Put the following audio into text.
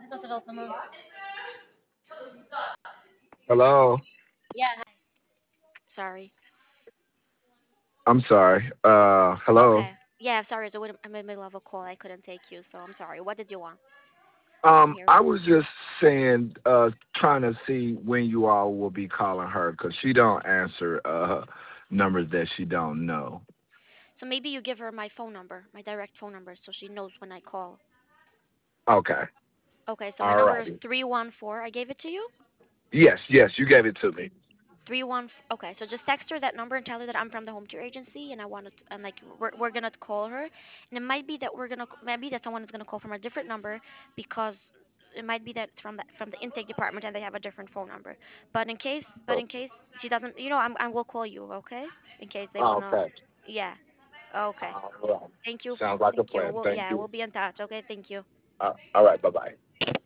Hello. Yeah. Hi. Sorry. I'm sorry. Hello. Okay. Yeah, sorry. So I'm in the middle of a call. I couldn't take you, so I'm sorry. What did you want? I'm here. I was just saying, trying to see when you all will be calling her because she don't answer numbers that she don't know. So maybe you give her my phone number, my direct phone number, so she knows when I call. Okay. Okay. So my All number is righty. 314. I gave it to you. Yes, yes, you gave it to me. 31. Okay. So just text her that number and tell her that I'm from the home care agency and I want to. And like we're gonna call her, and it might be that maybe that someone is gonna call from a different number because it might be that it's from the intake department and they have a different phone number. But Oh, in case she doesn't, I will call you. Okay. In case they wanna. okay. Yeah. Okay. All right. Thank you. Sounds like a Thank you. plan. Thank We'll you. be in touch. Okay. Thank you. All right. Bye bye.